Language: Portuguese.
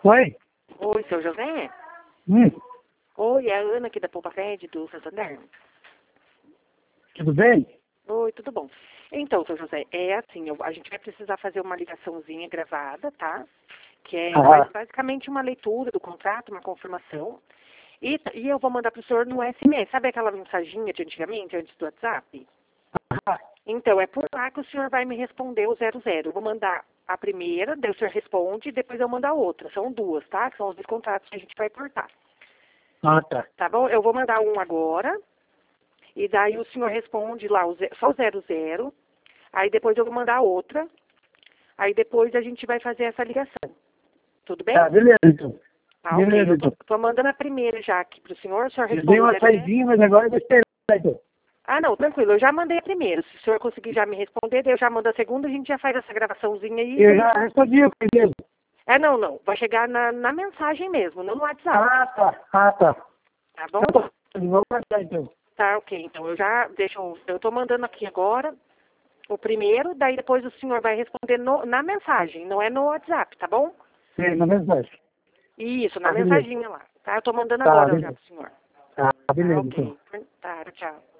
Oi? Oi, seu José? Hum, Oi, é a Ana aqui da Poupa Fed, do Santander. tudo bem? Oi, tudo bom? Então, seu José, é assim, a gente vai precisar fazer uma ligaçãozinha gravada, tá? Que é Ah, basicamente uma leitura do contrato, uma confirmação. E eu vou mandar pro senhor no SMS. Sabe aquela mensaginha de antigamente, antes do WhatsApp? ah, Então, é por lá que o senhor vai me responder o 00. Eu vou mandar a primeira, daí o senhor responde, e depois eu mando a outra. São duas, tá? São os dois contratos que a gente vai portar. tá. Tá bom? Eu vou mandar um agora, e daí o senhor responde lá só o 00. Aí depois eu vou mandar outra. Aí depois a gente vai fazer essa ligação. Tudo bem? Tá, beleza então. Tá, ok. Beleza Eu então. tô mandando a primeira já aqui pro senhor. O senhor Eu dei responde o uma 00. saidinha, mas agora eu vou esperar então. Ah, não, tranquilo. Eu já mandei a primeira. Se o senhor conseguir já me responder, daí eu já mando a segunda. A gente já faz essa gravaçãozinha aí. Eu já respondi o primeiro. Não. Vai chegar na mensagem mesmo, não no WhatsApp. Tá. Tá bom? Tá bom, vamos guardar então. Tá, ok. Então eu já deixo. Eu tô mandando aqui agora o primeiro. Daí depois o senhor vai responder na mensagem. Não é no WhatsApp, tá bom? Sim, na mensagem. Isso, na Tá, beleza. mensaginha lá. Tá, eu tô mandando Tá, agora já beleza. pro senhor. Tá, Tá, beleza então. ok. Tá, tchau.